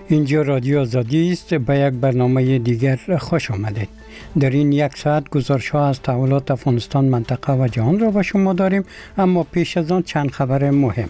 اینجا رادیو آزادی است. به یک برنامه دیگر خوش آمدید. در این یک ساعت گزارش ها از تحولات افغانستان، منطقه و جهان را به شما داریم، اما پیش از آن چند خبر مهم.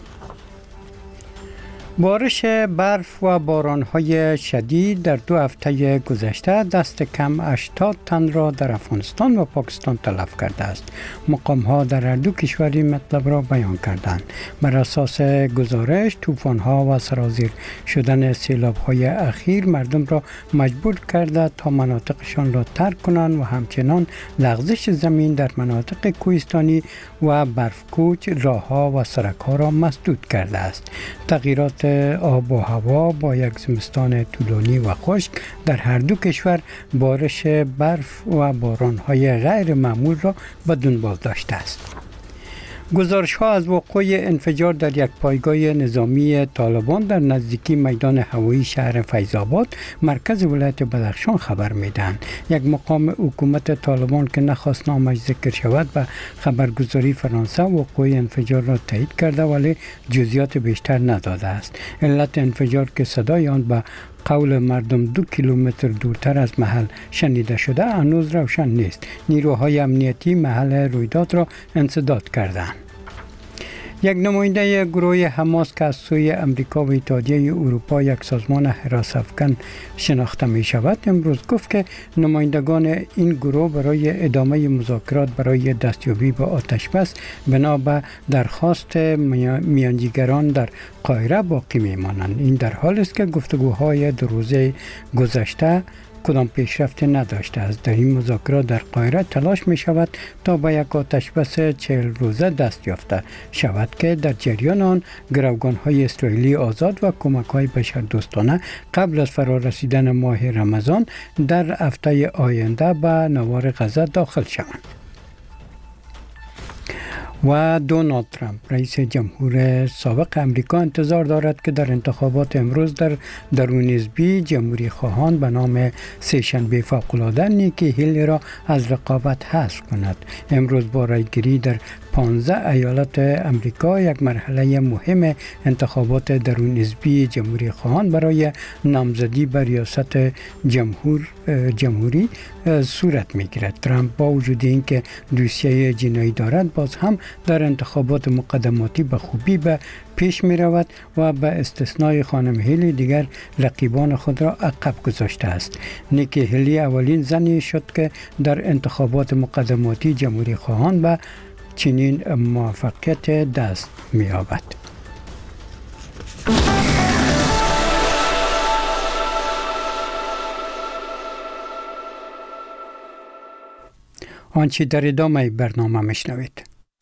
بارش برف و باران‌های شدید در 2 هفته گذشته دست کم 80 تن را در افغانستان و پاکستان تلف کرده است. مقام‌ها در هر دو کشور این مطلب را بیان کردند. بر اساس گزارش، طوفان‌ها و سرازیر شدن سیلاب‌های اخیر مردم را مجبور کرده تا مناطقشان را ترک کنند و همچنان لغزش زمین در مناطق کوهستانی و برفکوچ راه‌ها و سرک‌ها را مسدود کرده است. تغییرات آب و هوا با یک زمستان طولانی و خشک در هر دو کشور بارش برف و باران‌های غیر معمول را به دنبال داشته است. گزارش‌ها از وقوع انفجار در یک پایگاه نظامی طالبان در نزدیکی میدان هوایی شهر فیض‌آباد مرکز ولایت بدخشان خبر می‌دهند. یک مقام حکومت طالبان که نخواست نامش ذکر شود به خبرگزاری فرانسه وقوع انفجار را تایید کرده ولی جزئیات بیشتر نداده است. علت انفجار که صدای آن به قول مردم 2 کیلومتر دورتر از محل شنیده شده هنوز روشن نیست. نیروهای امنیتی محل رویداد را انسداد کردند. یک نماینده گروه حماس که از سوی امریکا و اتحادیه اروپا یک سازمان حراس افکن شناخته می شود امروز گفت که نمایندگان این گروه برای ادامه مذاکرات برای دستیابی به آتش بس بنا به درخواست میانجیگران در قاهره باقی می مانند. این در حالی است که گفتگوهای 2 روزه گذشته کدام پیشرفت نداشته است. در این مذاکرات در قاهره تلاش می شود تا به یک آتش بس 40 روزه دست یافته شود که در جریان آن گروگان های اسرائیلی آزاد و کمک های بشردوستانه قبل از فرا رسیدن ماه رمضان در هفته آینده به نوار غزه داخل شوند. و دونالد ترامپ رئیس جمهور سابق امریکا انتظار دارد که در انتخابات امروز در درون حزبی جمهوری خواهان به نام سه‌شنبه فوق‌العاده نیکی هیلی را از رقابت حذف کند. امروز با رایگیری در 15 ایالت امریکا یک مرحله مهم انتخابات درون حزبی جمهوری خواهان برای نامزدی بر ریاست جمهوری صورت می‌گیرد. ترامپ با وجود اینکه دوسیه جنایی دارد باز هم در انتخابات مقدماتی به خوبی به پیش می رود و به استثنای خانم هیلی دیگر رقیبان خود را عقب گذاشته است. نیکی هیلی اولین زنی شد که در انتخابات مقدماتی جمهوری خواهان به چنین موفقیت دست می یابد. آنچه در ادامه برنامه میشنوید.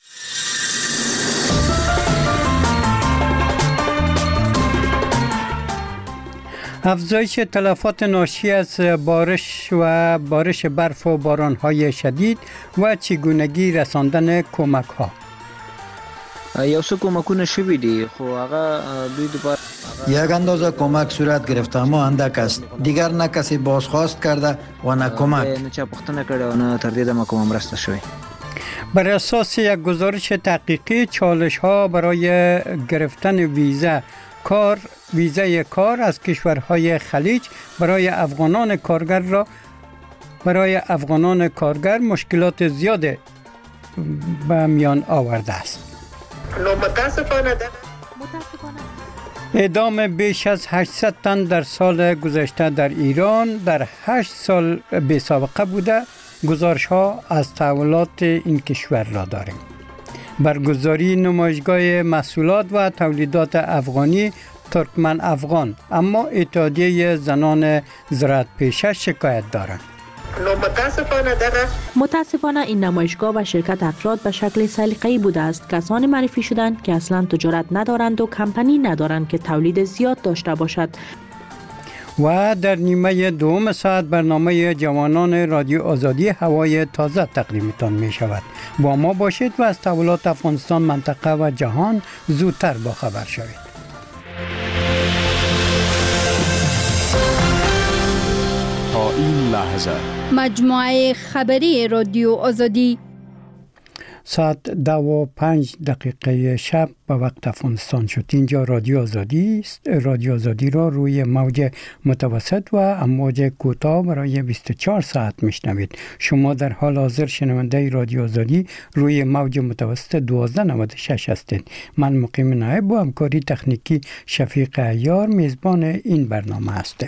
افزایش تلفات ناشی از بارش برف و باران‌های شدید و چگونگی رساندن کمک‌ها. یو څه کمکونه شوي دي خو هغه دوی دوباره یک اندازه کمک صورت گرفته اما اندک است. دیگر نه کسی بازخواست کرده و نه کمک. نه چا پوښتنه کړې و نه تر دې دمه کومه مرسته شوې. بر اساس یک گزارش تحقیقی چالش‌ها برای گرفتن ویزای کار از کشورهای خلیج برای افغانان کارگر مشکلات زیاد به میان آورده است. متاسفانه اعدام بیش از 800 تن در سال گذشته در ایران در 8 سال بی سابقه بوده. گزارش ها از تحولات این کشور را داریم. برگزاری نمایشگاه محصولات و تولیدات افغانی ترکمن افغان، اما اتحادیه زنان زراعت پیشه شکایت دارند. متاسفانه این نمایشگاه و شرکت افراد به شکل سلیقه‌ای بوده است. کسانی معرفی شدند که اصلا تجارت ندارند و کمپانی ندارند که تولید زیاد داشته باشد. و در نیمه دوم ساعت برنامه جوانان رادیو آزادی هوای تازه تقدیمتان می شود. با ما باشید و از تحولات افغانستان، منطقه و جهان زودتر باخبر شوید. تا این لحظه مجموعه خبری رادیو آزادی ساعت 2:05 شب به وقت افغانستان شد. اینجا رادیو آزادی است. رادیو آزادی را روی موج متوسط و امواج کوتاه برای 24 ساعت میشنوید. شما در حال حاضر شنونده رادیو آزادی روی موج متوسط 1296 هستید. من مقیم نایب با همکاری تکنیکی شفیق عیار میزبان این برنامه هستم.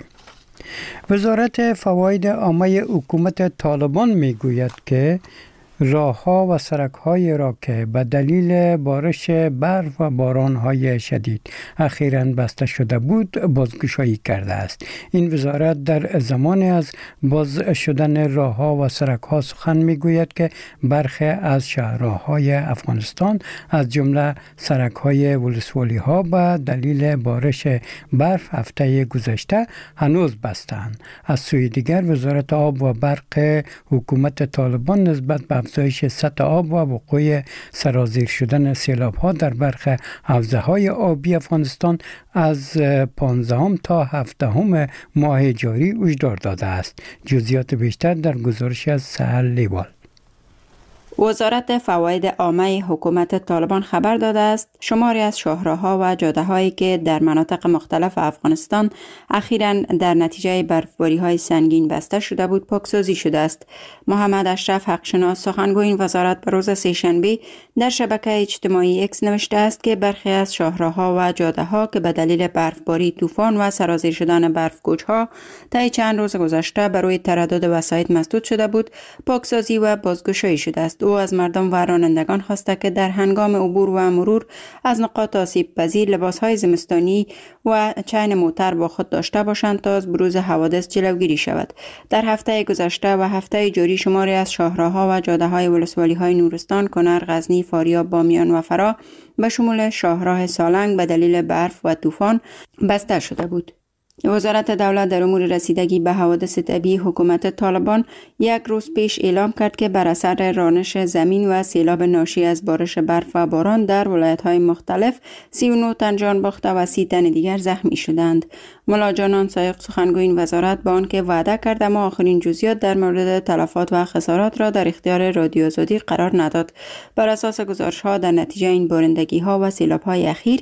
وزارت فواید عامه حکومت طالبان میگوید که راه‌ها و سرک‌های را که به دلیل بارش برف و باران‌های شدید اخیراً بسته شده بود بازگشایی کرده است. این وزارت در زمان از باز شدن راه‌ها و سرک‌ها سخن می‌گوید که برخی از شهرهای افغانستان از جمله سرک‌های ولسوالی‌ها به دلیل بارش برف هفته گذشته هنوز بستند. از سوی دیگر وزارت آب و برق حکومت طالبان نسبت به افزایش سطح آب و وقوع سرازیر شدن سیلاب‌ها در برخی حوزه‌های آبی افغانستان از 15 تا 17 ماه جاری هشدار داده است. جزئیات بیشتر در گزارش از سهل لیوال. وزارت فواید عامه حکومت طالبان خبر داده است شماری از شاهراه‌ها و جاده‌هایی که در مناطق مختلف افغانستان اخیراً در نتیجه برفباری‌های سنگین بسته شده بود پاکسازی شده است. محمد اشرف حقشناس سخنگوی این وزارت به روز سه‌شنبه در شبکه اجتماعی اکس نوشته است که برخی از شاهراه‌ها و جاده‌ها که به دلیل برفباری، طوفان و سرازیر شدن برف‌کوچ‌ها طی چند روز گذشته بر روی تردد وسایط مسدود شده بود پاکسازی و بازگشایی شده است. او از مردم و رانندگان خواسته که در هنگام عبور و مرور از نقاط آسیب پذیر لباس‌های زمستانی و چین موتر با خود داشته باشند تا از بروز حوادث جلوگیری شود. در هفته گذشته و هفته جاری شماری از شاهراه‌ها و جاده‌های ولسوالی‌های نورستان، کنر، غزنی، فاریاب، بامیان و فرا به شمول شاهراه سالنگ به دلیل برف و طوفان بسته شده بود. وزارت دولت در امور رسیدگی به حوادث طبیعی حکومت طالبان یک روز پیش اعلام کرد که بر اثر رانش زمین و سیلاب ناشی از بارش برف و باران در ولایت‌های مختلف 39 تن جان باخته و 30 تن دیگر زخمی شدند. ملا جانان سایق سخنگوی این وزارت با آنکه وعده کرد اما آخرین جزئیات در مورد تلفات و خسارات را در اختیار رادیو آزادی قرار نداد. بر اساس گزارش‌ها در نتیجه این بارندگی‌ها و سیلاب‌های اخیر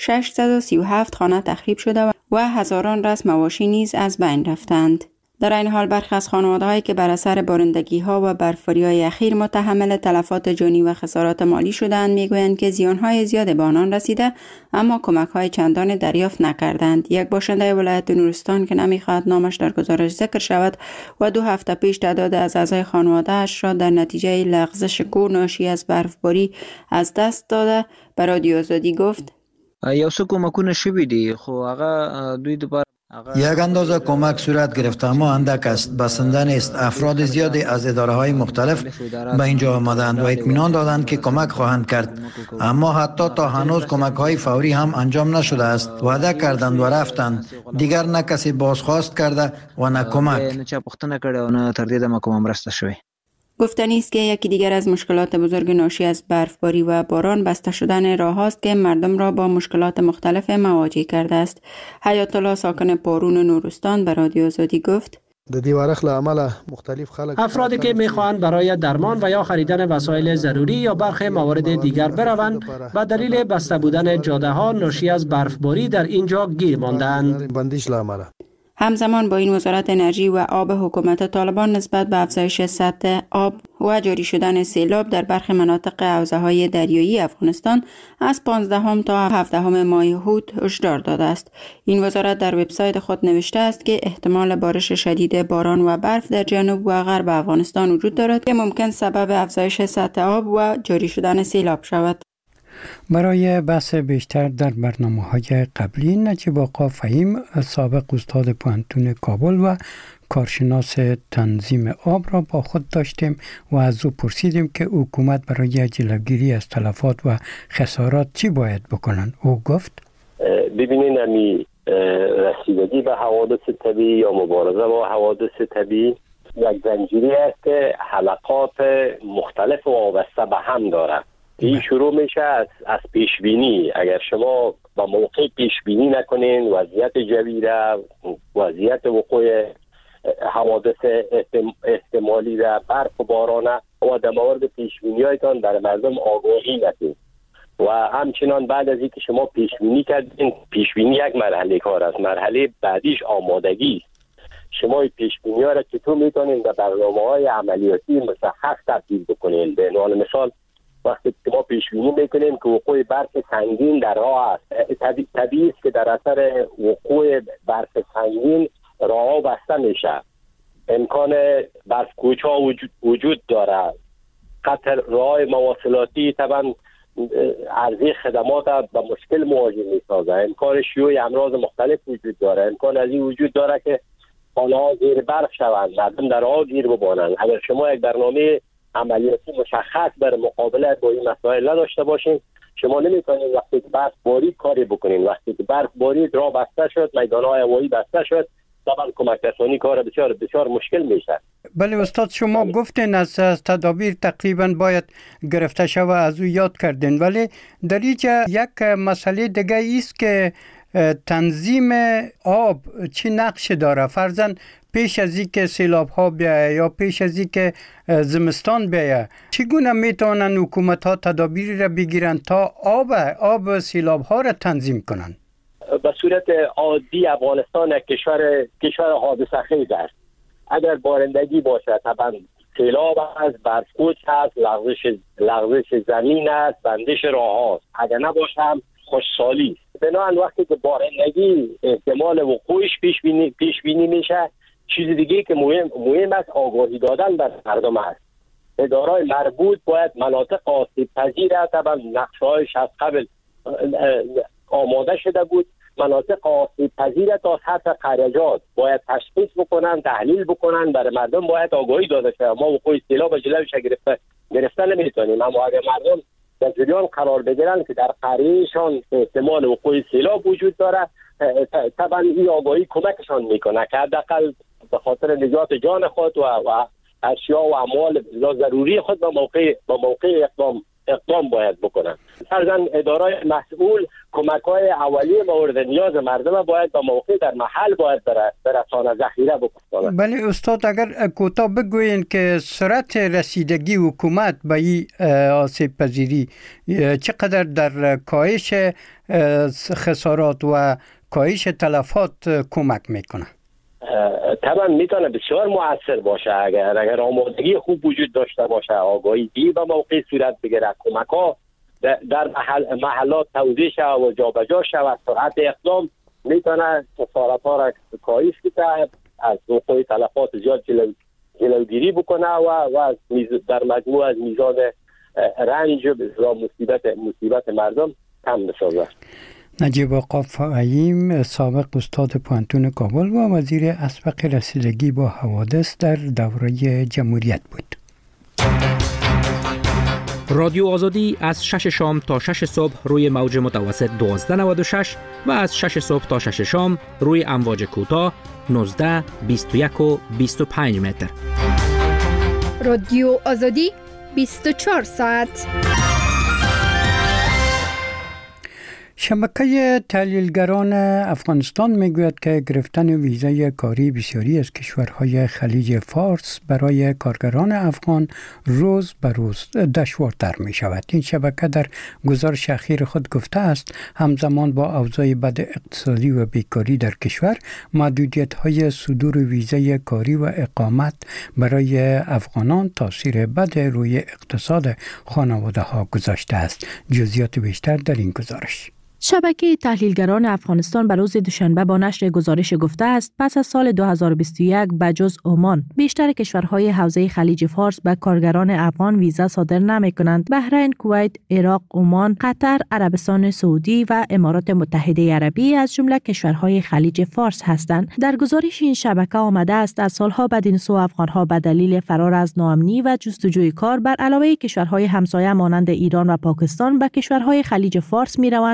637 خانه تخریب شده و هزاران رسم مواشی نیز از بین رفتند. در این حال برخی از خانواده‌هایی که بر اثر بارندگی‌ها و برفباری‌های اخیر متحمل تلفات جانی و خسارات مالی شدند می‌گویند که زیان‌های زیاد به آنان رسیده اما کمک‌های چندانی دریافت نکردند. یک باشنده ولایت نورستان که نمی‌خواهد نامش در گزارش ذکر شود و 2 هفته پیش تعداد از اعضای خانواده‌اش را در نتیجه لغزش کور ناشی از برفباری از دست داده به رادیو آزادی گفت یو څه کومکونه شوي دي خو هغه دوی دوباره یک اندازه کمک صورت گرفته اما اندک است. بسنده نیست. افراد زیادی از اداره های مختلف به اینجا آمدند و اطمینان دادند که کمک خواهند کرد، اما حتی تا هنوز کمک های فوری هم انجام نشده است. وعده کردند و رفتند. دیگر نه کسی بازخواست کرده و نه کمک. نه چا پوښتنه کړې او نه تر دې دمه کومه مرسته شوې. گفتنی است که یکی دیگر از مشکلات بزرگ ناشی از برفباری و باران بسته شدن راه است که مردم را با مشکلات مختلف مواجه کرده است. حیات الله ساکن پارون نورستان به رادیو آزادی گفت افرادی که میخواهند برای درمان و یا خریدن وسایل ضروری یا برخی موارد دیگر بروند به دلیل بسته بودن جاده ها ناشی از برفباری در اینجا گیر ماندند. همزمان با این وزارت انرژی و آب حکومت طالبان نسبت به افزایش سطح آب و جاری شدن سیلاب در برخی مناطق حوزه‌های دریایی افغانستان از 15 تا 17 ماه هوت هشدار داده است. این وزارت در وبسایت خود نوشته است که احتمال بارش شدید باران و برف در جنوب و غرب افغانستان وجود دارد که ممکن سبب افزایش سطح آب و جاری شدن سیلاب شود. برای بحث بیشتر در برنامه‌های قبلی نجیب آقا فهیم سابق استاد پوهنتون کابل و کارشناس تنظیم آب را با خود داشتیم و از او پرسیدیم که حکومت برای جلوگیری از تلفات و خسارات چی باید بکنن. او گفت ببینین امی رسیدگی به حوادث طبیعی یا مبارزه با حوادث طبیعی یک زنجیری است که حلقات مختلف و وابسته به هم دارد. این شروع میشه از پیشبینی. اگر شما با موقع پیشبینی نکنین وضعیت جوی را، وضعیت وقوع حوادث احتمالی را، برف و باران و در مورد پیشبینی‌هایتان در مردم آگاهی ندید و همچنان بعد از اینکه شما پیشبینی کردین، پیشبینی یک مرحله کار است، مرحله بعدیش آمادگی است. شما پیشبینی‌ها را چطور میتونین به برنامه‌های عملیاتی مشخص تبدیل بکنین؟ به عنوان مثال وقتی که ما پیشبینی میکنیم که وقوع برف سنگین در راه است، طبیعی است که در اثر وقوع برف سنگین راه بسته میشه، امکان برف کوچا وجود داره، قطع راه مواصلاتی طبعا عرضه خدمات به مشکل مواجه میسازه، امکان شیوع امراض مختلف وجود داره، امکان از این وجود داره که خانه‌ها زیر برف شوند، مردم در آب گیر بمانند. اگر شما یک برنامه عملیاتی مشخص برای مقابله با این مسائل نداشته باشین، شما نمیتونید وقتی که برف بارید کاری بکنین. وقتی که برف بارید راه بسته شد، میدان‌های هوایی بسته شد، طبعا کمک رسانی کار بسیار بسیار مشکل میشه. بله استاد، شما گفتین از تدابیر تقریبا باید گرفته شود، از او یاد کردین، ولی در اینجا یک مسئله دیگه است که تنظیم آب چی نقش داره؟ فرضاً پیش از اینکه سیلاب ها بیایه یا پیش از اینکه زمستان بیایه، چگونه میتونن حکومت ها تدابیری را بگیرن تا آب سیلاب ها را تنظیم کنن؟ به صورت عادی افغانستان یک کشور حادثه خیز است. اگر بارندگی باشه طبعا سیلاب است، برفکوچ است، لغزش زمین است، بندش راه هاست. اگر نباشه هم خوشسالی. بنابراین وقتی که بارندگی احتمال وقوعش پیش بینی میشه، چیز دیگه که مهم است آگاهی دادن بر مردم است. اداره‌های مربوط باید مناطق آسیب پذیر طبعا نقشه‌هایش از قبل آماده شده بود، مناطق آسیب پذیر تا سطح خرجات باید تشخیص بکنن، تحلیل بکنن، برای مردم باید آگاهی داده شه. ما وقوع سیلاب جلوش گرفتن نمیتونیم، اما اگر مردم در جریان قرار بگیرن که در قریهشان احتمال وقوع سیلاب وجود داره، طبعا این آگاهی کمکشان میکنه که حداقل به خاطر نجات جان خود و اشیا و اموال ضروری خود به موقع اقدام باید بکنن. فرضاً اداره‌های مسئول کمک‌های اولیه مورد نیاز مردم باید به موقع در محل باید برسانه، ذخیره بکنن. بله استاد، اگر کوتاه بگوین که سرعت رسیدگی حکومت به این آسیب پذیری چقدر در کاهش خسارات و کاهش تلفات کمک میکنه؟ طبعا میتونه بسیار مؤثر باشه اگر آمادگی خوب وجود داشته باشه، آگاهی دی به موقع صورت بگیره، کمک ها در محلات توزیع شود و جابجا شود، سرعت اقدام میتونه خسارات ها را کاهش بده، از وقوع تلفات زیاد جلوگیری بکنه و در مجموع از میزان رنج و مصیبت مردم کم بسازه. نجیب آقا فعیم، سابق استاد پوهنتون کابل و وزیر اسبق رسیدگی با حوادث در دوره جمهوریت بود. رادیو آزادی از 6 شام تا 6 صبح روی موج متوسط 1296 و از 6 صبح تا 6 شام روی امواج کوتاه 19، 21 و 25 متر. رادیو آزادی 24 ساعت. شبکه تحلیلگران افغانستان میگوید که گرفتن ویزای کاری بسیاری از کشورهای خلیج فارس برای کارگران افغان روز به روز دشوارتر می شود. این شبکه در گزارش اخیر خود گفته است همزمان با اوضاع بد اقتصادی و بیکاری در کشور، محدودیت‌های صدور ویزای کاری و اقامت برای افغانان تاثیر بد روی اقتصاد خانواده‌ها گذاشته است. جزئیات بیشتر در این گزارش. شبکه تحلیلگران افغانستان به روز دوشنبه با نشر گزارش گفته است پس از سال 2021 بجز عمان بیشتر کشورهای حوزه خلیج فارس به کارگران افغان ویزا صادر نمی‌کنند. بحرین، کویت، عراق، عمان، قطر، عربستان سعودی و امارات متحده عربی از جمله کشورهای خلیج فارس هستند. در گزارش این شبکه آمده است از سالها بعد این سو افغانها به دلیل فرار از ناامنی و جستجوی کار بر علاوه کشورهای همسایه مانند ایران و پاکستان به کشورهای خلیج فارس می‌روند، اما با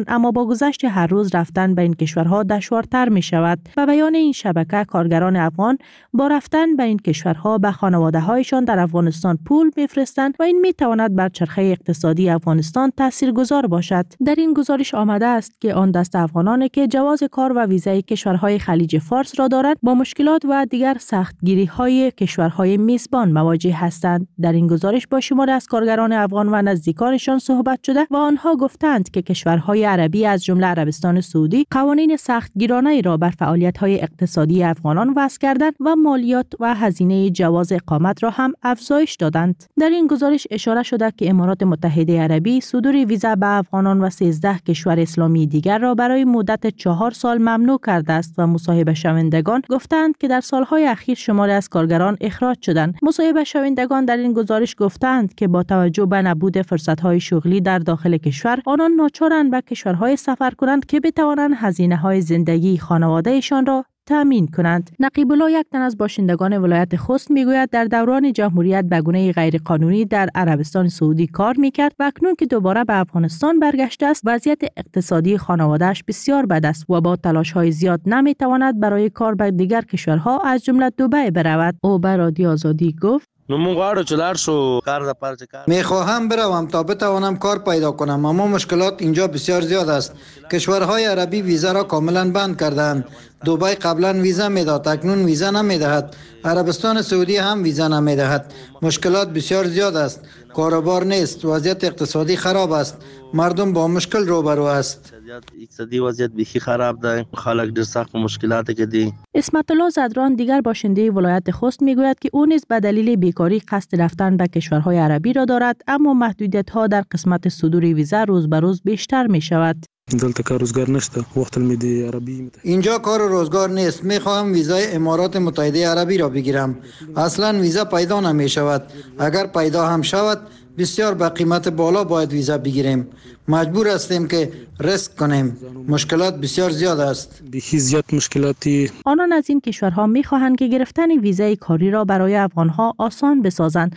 با گذشت هر روز رفتن به این کشورها دشوارتر می شود. به بیان این شبکه، کارگران افغان با رفتن به این کشورها به خانواده‌هایشان در افغانستان پول می‌فرستند و این می‌تواند بر چرخه اقتصادی افغانستان تاثیرگذار باشد. در این گزارش آمده است که آن دست افغانانی که جواز کار و ویزای کشورهای خلیج فارس را دارند با مشکلات و دیگر سختگیری‌های کشورهای میزبان مواجه هستند. در این گزارش با شماری از کارگران افغان و نزدیکانشان صحبت شده و آنها گفتند که کشورهای عربی از جمله عربستان سعودی قوانین سختگیرانه را بر فعالیت‌های اقتصادی افغانان وضع کردند و مالیات و هزینه جواز اقامت را هم افزایش دادند. در این گزارش اشاره شده که امارات متحده عربی صدور ویزا به افغانان و 13 کشور اسلامی دیگر را برای مدت 4 سال ممنوع کرده است و مصاحبه شوندگان گفتند که در سالهای اخیر شماری از کارگران اخراج شدند. مصاحبه شوندگان در این گزارش گفتند که با توجه به نبود فرصت‌های شغلی در داخل کشور، آنان ناچارند به کشورهای سفر کنند که بتوانند هزینه‌های زندگی خانواده‌شان را تامین کنند. نقیب الله، یک تن از باشندگان ولایت خوست، میگوید در دوران جمهوریت به گونه غیرقانونی در عربستان سعودی کار میکرد و اکنون که دوباره به افغانستان برگشته است، وضعیت اقتصادی خانواده‌اش بسیار بد است و با تلاش‌های زیاد نمیتواند برای کار به دیگر کشورها از جمله دبی برود. او به رادیو آزادی گفت: میخواهم بروم تا بتوانم کار پیدا کنم، اما مشکلات اینجا بسیار زیاد است. کشورهای عربی ویزا را کاملا بند کردند. دبی قبلا ویزا میداد، اکنون ویزا نمیدهد. عربستان سعودی هم ویزا نمیدهد. مشکلات بسیار زیاد است. کاروبار نیست، وضعیت اقتصادی خراب است. مردم با مشکل روبرو است. اقتصادی وضعیت بخی خراب ده، خلق در سخت مشکلاتی که دی. اسمت الله زدران، دیگر باشنده ولایت خوست، میگوید که او نیز به دلیل بیکاری قصد رفتن به کشورهای عربی را دارد، اما محدودیت‌ها در قسمت صدور ویزا روز به روز بیشتر می شود. اینجا کار و روزگار نیست. میخواهم ویزای امارات متحده عربی را بگیرم. اصلا ویزا پیدا نمی شود. اگر پیدا هم شود، بسیار با قیمت بالا باید ویزا بگیریم. مجبور هستیم که ریسک کنیم. مشکلات بسیار زیاد است. آنان از این کشورها میخواهند که گرفتن ویزای کاری را برای افغانها آسان بسازند.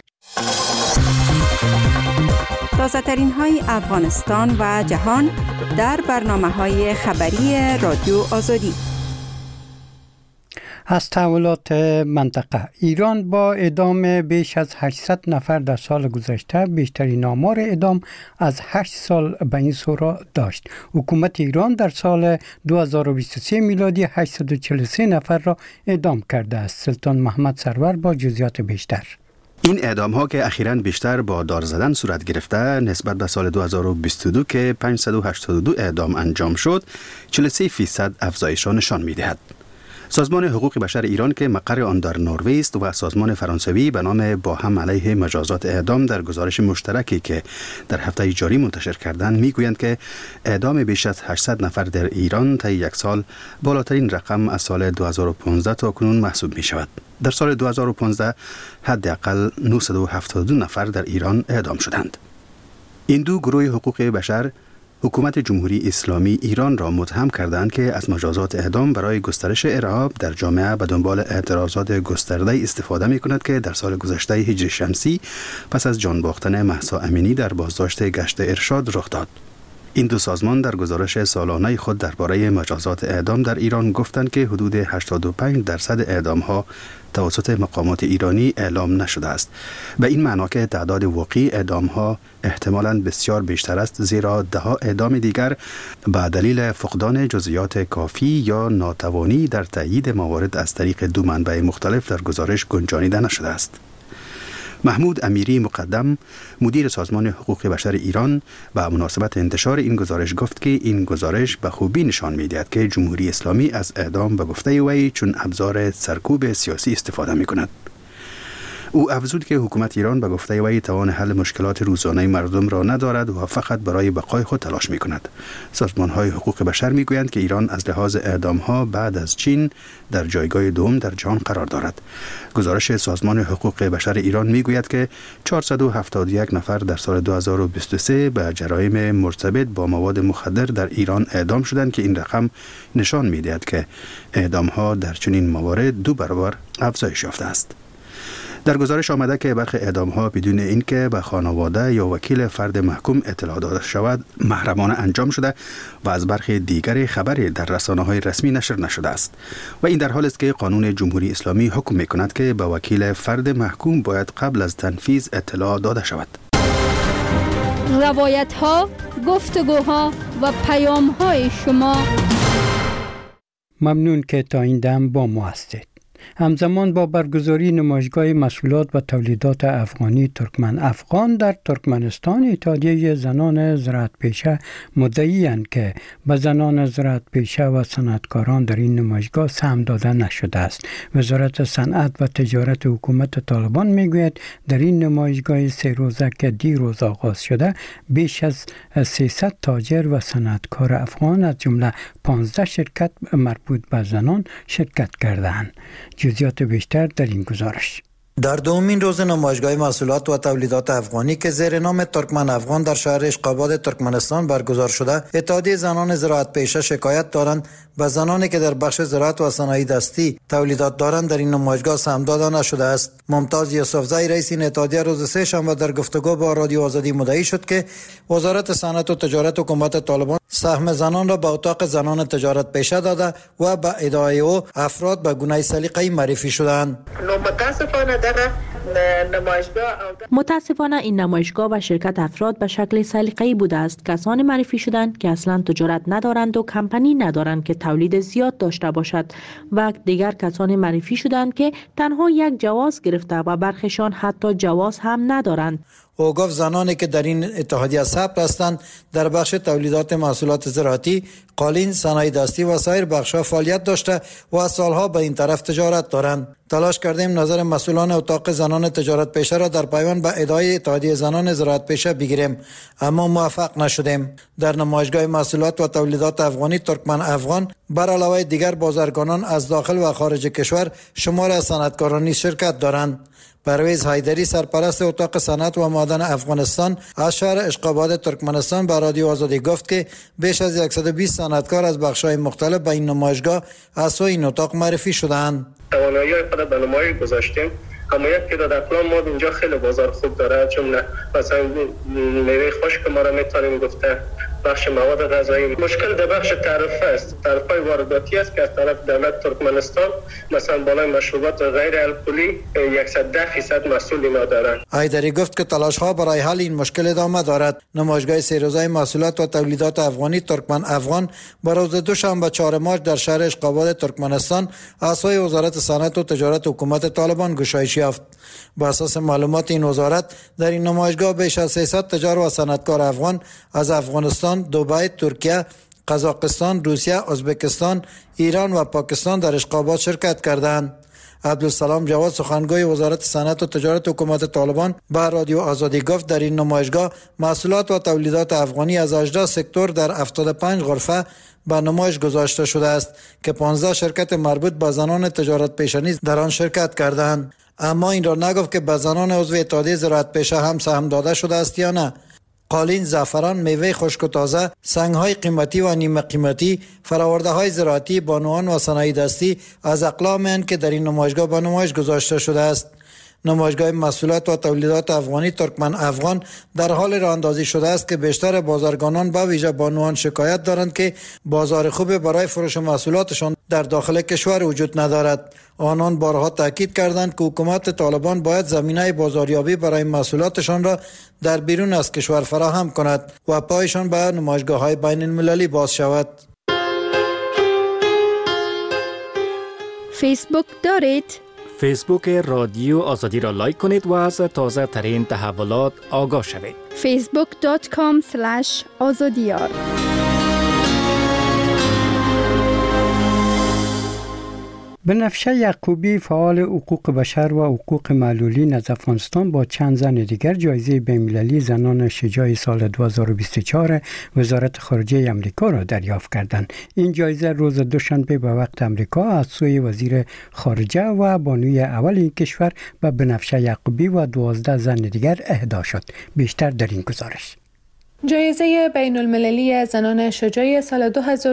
تازه ترین های افغانستان و جهان در برنامه های خبری رادیو آزادی. از تحولات منطقه، ایران با اعدام بیش از 800 نفر در سال گذشته بیشترین آمار اعدام از 8 سال به این سو را داشت. حکومت ایران در سال 2023 میلادی 843 نفر را اعدام کرده است. سلطان محمد سرور با جزئیات بیشتر. این اعدام ها که اخیراً بیشتر با دار زدن صورت گرفته نسبت به سال 2022 که 582 اعدام انجام شد 43% افزایش را نشان می‌دهد. سازمان حقوق بشر ایران که مقر آن در نروژ است و سازمان فرانسوی به نام با هم علیه مجازات اعدام در گزارش مشترکی که در هفته جاری منتشر کردند میگویند که اعدام بیش از 800 نفر در ایران طی یک سال بالاترین رقم از سال 2015 تا کنون محسوب می شود. در سال 2015 حداقل 972 نفر در ایران اعدام شدند. این دو گروه حقوق بشر حکومت جمهوری اسلامی ایران را متهم کردند که از مجازات اعدام برای گسترش ارهاب در جامعه به دنبال اعتراضات گسترده استفاده می کند که در سال گذشته هجری شمسی پس از جان باختن مهسا امینی در بازداشت گشت ارشاد رخ داد. این دو سازمان در گزارش سالانه خود درباره مجازات اعدام در ایران گفتند که حدود 85% اعدام‌ها توسط مقامات ایرانی اعلام نشده است. به این معنا که تعداد واقعی اعدام‌ها احتمالاً بسیار بیشتر است، زیرا ده‌ها اعدام دیگر به دلیل فقدان جزئیات کافی یا ناتوانی در تایید موارد از طریق دو منبع مختلف در گزارش گنجانیده نشده است. محمود امیری مقدم، مدیر سازمان حقوق بشر ایران، به مناسبت انتشار این گزارش گفت که این گزارش به خوبی نشان می‌دهد که جمهوری اسلامی از اعدام به گفته وی چون ابزار سرکوب سیاسی استفاده می‌کند. او افزود که حکومت ایران به گفته وی توان حل مشکلات روزانه مردم را ندارد و فقط برای بقای خود تلاش می‌کند. سازمان‌های حقوق بشر می‌گویند که ایران از لحاظ اعدام‌ها بعد از چین در جایگاه دوم در جهان قرار دارد. گزارش سازمان حقوق بشر ایران می‌گوید که 471 نفر در سال 2023 به جرایم مرتبط با مواد مخدر در ایران اعدام شدند که این رقم نشان می‌دهد که اعدام‌ها در چنین موارد 2 برابر افزایش یافته است. در گزارش آمده که برخی اعدام‌ها بدون اینکه به خانواده یا وکیل فرد محکوم اطلاع داده شود محرمانه انجام شده و از برخی دیگر خبری در رسانه‌های رسمی نشر نشده است و این در حالی است که قانون جمهوری اسلامی حکم می‌کند که به وکیل فرد محکوم باید قبل از تنفیذ اطلاع داده شود. روایت‌ها، گفتگوها و پیام‌های شما. ممنون که تا این دم با ما هستید. همزمان با برگزاری نمایشگاه محصولات و تولیدات افغانی ترکمن افغان در ترکمنستان، اتحادیه زنان زراعت پیشه مدعی‌اند که به زنان زراعت پیشه و صنعتکاران در این نمایشگاه سهم داده نشده است. وزارت صنعت و تجارت حکومت طالبان میگوید در این نمایشگاه 3 روزه که دیروز آغاز شده بیش از 300 تاجر و صنعتکار افغان از جمله 15 شرکت مربوط به زنان شرکت کردند. جزئیات بیشتر در این گزارش. در دومین روز نمایشگاه محصولات و تولیدات افغانی که زیر نام ترکمن افغان در شهر اشقاباد ترکمنستان برگزار شده، اتحادیه زنان زراعت پیشه شکایت دارند به زنانی که در بخش زراعت و صنایع دستی تولیدات دارند در این نمایشگاه سهم داده نشده است. ممتاز یوسفزئی رئیس این اتحادیه روز سه‌شنبه در گفتگو با رادیو آزادی مدعی شد که وزارت صنعت و تجارت حکومت طالبان سهم زنان را به اتاق زنان تجارت پیشه داده و به ادعای او افراد به گونه سلیقه‌ای معرفی شدند. متاسفانه این نمایشگاه و شرکت افراد به شکل سلیقه‌ای بوده است. کسانی معرفی شدند که اصلا تجارت ندارند و کمپانی ندارند که تولید زیاد داشته باشد و دیگر کسانی معرفی شدند که تنها یک جواز گرفته و برخیشان حتی جواز هم ندارند. او گفت زنانی که در این اتحادیه ثبت هستند در بخش تولیدات محصولات زراعتی، قالین، صنایع دستی و سایر بخش‌ها فعالیت داشته و از سالها به این طرف تجارت دارند. تلاش کردیم نظر مسئولان اتاق زنان تجارت پیشه را در پیوند به ادعای اتحادیه زنان زراعت پیشه بگیریم، اما موفق نشدیم. در نمایشگاه محصولات و تولیدات افغانی ترکمن افغان بر علاوه دیگر بازرگانان از داخل و خارج کشور شمار از صنعتکاران نیز شرکت دارند. پرویز حیدری سرپرست اتاق صنعت و معدن افغانستان از شهر اشقاباد ترکمنستان به رادیو آزادی گفت که بیش از 120 صنعتکار از بخش‌های مختلف به این نمایشگاه از سوی این اتاق معرفی شدند. توانایی‌های خود به نمایش گذاشتیم. اما یک تعداد اقلام ما اینجا خیلی بازار خوب داره، جمله مثلا میوه خشک ما را میتونیم گفته، بخش مواد غذایی. مشکل در بخش تعرفه است. تعرفه وارداتی است که از طرف دولت ترکمنستان مثلا بالای مشروبات غیر الکلی 110% مسئول اینا دارند. حیدری گفت که تلاش ها برای حل این مشکل ادامه دارد. نمایشگاه 3 روزه محصولات و تولیدات افغانی ترکمن افغان با روز دوشنبه 4 مارس در شهر اشقاباد ترکمنستان از سوی وزارت صنعت و تجارت حکومت طالبان گشایش یافت. بر اساس معلومات این وزارت در این نمایشگاه بیش از 300 تجار و صنعتکار افغان از افغانستان، دبی، ترکیه، قزاقستان، روسیه، ازبکستان، ایران و پاکستان در اشقابات شرکت کردند. عبدالسلام جواد سخنگوی وزارت صنعت و تجارت حکومت طالبان به رادیو آزادی گفت در این نمایشگاه محصولات و تولیدات افغانی از 18 سکتور در 75 غرفه به نمایش گذاشته شده است که 15 شرکت مربوط به زنان تجارت پیشه نیز در آن شرکت کردند. اما این را نگفت که به زنان عضو اتحادیه زراعت پیشه هم سهم داده شده است یا نه. قالین، زعفران، میوه خشک و تازه، سنگ‌های قیمتی و نیمه قیمتی، فرآورده‌های زراعتی، بانوان و صنایع دستی از اقلام‌اند که در این نمایشگاه به نمایش گذاشته شده است. نمایشگاه محصولات و تولیدات افغانی ترکمن افغان در حال راه‌اندازی شده است که بیشتر بازرگانان به ویژه بانوان شکایت دارند که بازار خوب برای فروش محصولاتشان در داخل کشور وجود ندارد. آنان بارها تاکید کردند که حکومت طالبان باید زمینه بازاریابی برای محصولاتشان را در بیرون از کشور فراهم کند و پایشان به نمایشگاه‌های بین‌المللی باز شود. فیسبوک دارید؟ فیسبوک رادیو آزادی را لایک کنید و از تازه ترین تحولات آگاه شوید. facebook.com/azadiyar. بنفشه یعقوبی فعال حقوق بشر و حقوق معلولین از افغانستان با چند زن دیگر جایزه بین‌المللی زنان شجاع سال 2024 وزارت خارجه امریکا را دریافت کردند. این جایزه روز دوشنبه به وقت امریکا از سوی وزیر خارجه و بانوی اول این کشور به بنفشه یعقوبی و 12 زن دیگر اهدا شد. بیشتر در این گزارش. جایزه بین المللی زنان شجاع سال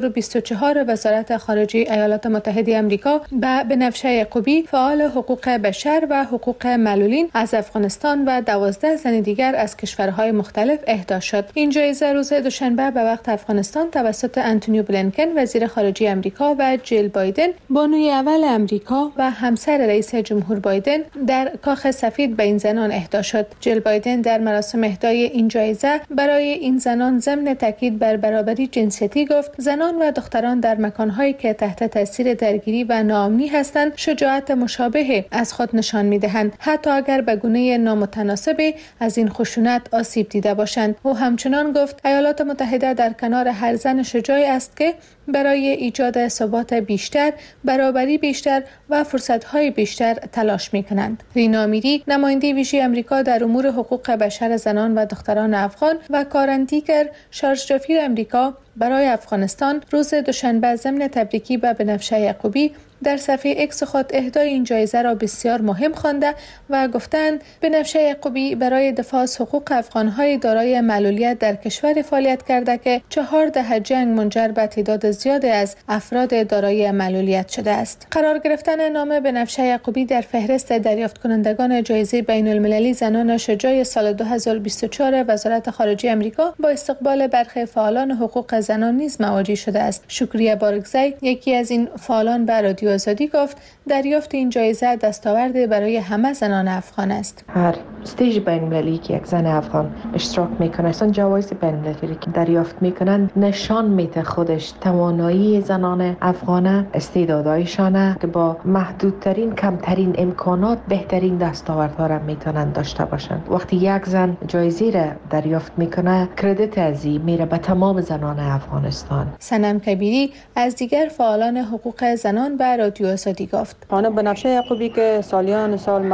2024 وزارت خارجه ایالات متحده آمریکا به بنفشه یعقوبی فعال حقوق بشر و حقوق معلولین از افغانستان و 12 زن دیگر از کشورهای مختلف اهدا شد. این جایزه روز دوشنبه به وقت افغانستان توسط آنتونی بلینکن وزیر خارجه آمریکا و جیل بایدن بانوی اول آمریکا و همسر رئیس جمهور بایدن در کاخ سفید به این زنان اهدا شد. جیل بایدن در مراسم اهدای این جایزه برای این زنان ضمن تاکید بر برابری جنسیتی گفت زنان و دختران در مکانهایی که تحت تاثیر درگیری و ناامنی هستند شجاعت مشابه از خود نشان می‌دهند حتی اگر به گونه نامتناسب از این خشونت آسیب دیده باشند. او همچنان گفت ایالات متحده در کنار هر زن شجاعی است که برای ایجاد ثبات بیشتر، برابری بیشتر و فرصت‌های بیشتر تلاش می‌کنند. رینا میری نماینده ویژه آمریکا در امور حقوق بشر زنان و دختران افغان و کارندیگر شارژ جافیر آمریکا برای افغانستان روز دوشنبه ضمن تبریکی به بنفشه یعقوبی در صفحه اکس خود اهدای این جایزه را بسیار مهم خوانده و گفتند بنفشه یعقوبی برای دفاع از حقوق افغان‌های دارای معلولیت در کشور فعالیت کرده که 4 دهه جنگ منجر به تعداد زیادی از افراد دارای معلولیت شده است. قرار گرفتن نام بنفشه یعقوبی در فهرست دریافت کنندگان جایزه بین المللی زنان شجاع سال 2024 وزارت خارجه آمریکا با استقبال برخی فعالان حقوق زنان نیز مواجه شده است. شکریه بارگزی یکی از این فعالان به رادیو آزادی گفت دریافت این جایزه دستاورد برای همه زنان افغان است. هر استیج بین المللی که یک زن افغان اشتراک میکنه اصلا جوایز بین المللی که دریافت میکنن نشان میده خودش توانایی زنان افغان استعدادایشانه که با محدودترین کمترین امکانات بهترین دستاوردها را میتونن داشته باشند. وقتی یک زن جایزه را دریافت میکنه کردیت از این میره به تمام زنان افغانستان. صنم کبیری از دیگر فعالان حقوق زنان به رادیو آزادی گفت خانم بنفشه یعقوبی که سالیان سال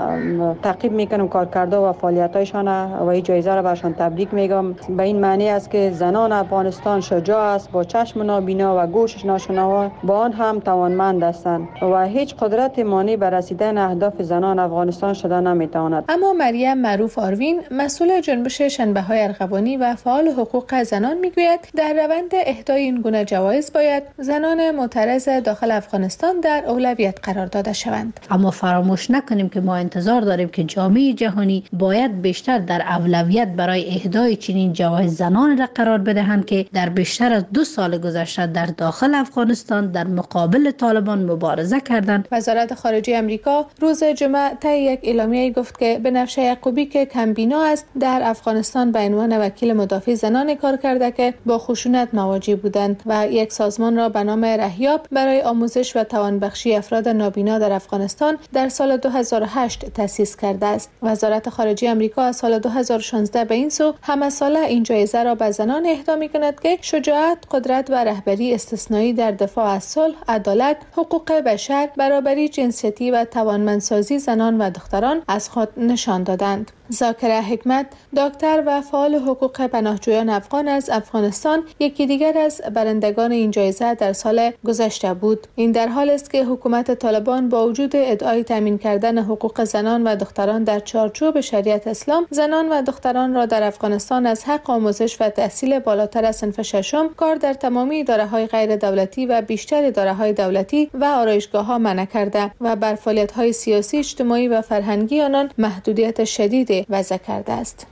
ما تعقیب میکنم کارکرده و فعالیتایشان و این جایزه را برشان تبریک میگم. به این معنی است که زنان افغانستان شجاع است، با چشم نابینا و گوش ناشنوا با آن هم توانمند هستند و هیچ قدرت مانع بر رسیدن اهداف زنان افغانستان شده نمیتواند. اما مریم معروف آروین مسئول جنبش شنبه‌های ارغوانی و فعال حقوق زنان میگوید در روند اهدای این گونه جوایز باید زنان معترض داخل افغانستان در اولویت قرار داده شوند. اما فراموش نکنیم که ما انتظار داریم که جامعه جهانی باید بیشتر در اولویت برای اهدای چنین جوایز زنان را قرار بدهند که در بیشتر از 2 سال گذشته در داخل افغانستان در مقابل طالبان مبارزه کردند. وزارت خارجه آمریکا روز جمعه طی یک اعلامیه گفت که بنفشه یعقوبی که کمبینا است در افغانستان به عنوان وکیل مدافع زنان کار کرده که با خشونت مواجه بودند و یک سازمان را به نام رهیاب برای آموزش و توانبخشی افراد نابینا در افغانستان در سال 2008 تأسیس کرده است. وزارت خارجه آمریکا از سال 2016 به این سو همه ساله این جایزه را به زنان اهدا می‌کند که شجاعت، قدرت و رهبری استثنایی در دفاع از صلح، عدالت، حقوق بشر، برابری جنسیتی و توانمندسازی زنان و دختران از خود نشان دادند. ذاکره حکمت، دکتر و فعال حقوق پناهجویان افغان از افغانستان، یکی دیگر از برندگان این جایزه در سال گذشته بود. این در حال است که حکومت طالبان با وجود ادعای تامین کردن حقوق زنان و دختران در چارچوب شریعت اسلام، زنان و دختران را در افغانستان از حق آموزش و تحصیل بالاتر از صنف ششم، کار در تمامی اداره‌های غیر دولتی و بیشتر اداره‌های دولتی و آرایشگاه‌ها منع کرده و بر فعالیت‌های سیاسی، اجتماعی و فرهنگی آنان محدودیت شدید وضع کرده است.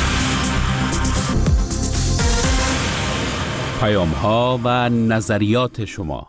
پیام‌ها و نظریات شما.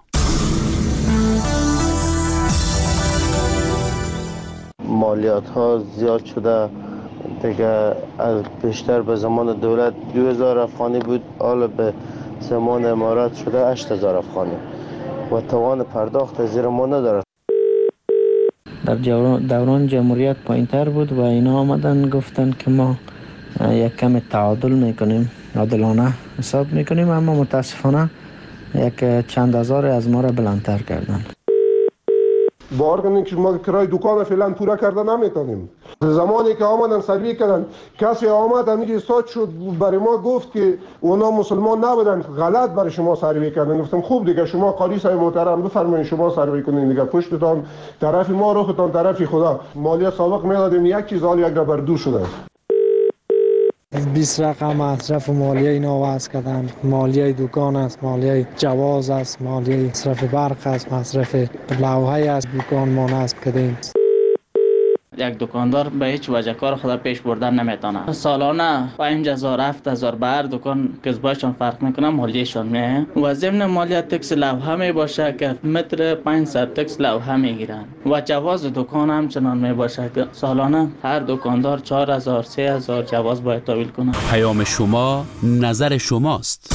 مالیات ها زیاد شده دیگه، از بیشتر به زمان دولت 2000 افغانی بود، حالا به زمان امارات شده 8000 افغانی و توان پرداخت زیر ما نداره. در دوران جمهوریت پایین‌تر بود و اینا آمدن گفتن که ما یک کم تعادل میکنیم، عادلانه حساب میکنیم، اما متاسفانه یک چند هزار از ما را بلندتر کردن. باور کنید که ما کرای دکان فعلا پورا کرده نمیتونیم. زمانی که آمدن سروی کردن، کسی آمد همیشه استاد شد برای ما گفت که اونا مسلمان نبودن، غلط برای شما سروی کردن. گفتم خوب دیگه شما قاضی صاحب محترم بفرمایید شما سروی کنین دیگه، پشتتان طرف ما، روختان طرف خدا. مالیات سابق میدادیم یک چیز، حال یک را بر دو شده. 20 رقم مصرف مالیه اینا وضع کردن. مالیه دکان است، مالیه جواز است، مالیه مصرف برق است، مصرف لوحه است، دکان ما نصب کردیم. یک دکاندار به هیچ وجه کار خود پیش بردن نمیتونه. سالانه 5000 7000 به هر دکان کسبایشان فرق میکنه، مالیهشان میه و ضمن مالیه تکس لوحه می باشه که متر 500 تکس لوحه میگیرن و جواز دکان هم چنان می باشه که سالانه هر دکاندار 4000 3000 جواز باید تحویل کنه. پیام شما نظر شماست.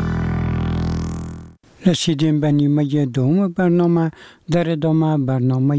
رسیدیم به نیمه دوم برنامه. در ادامه برنامه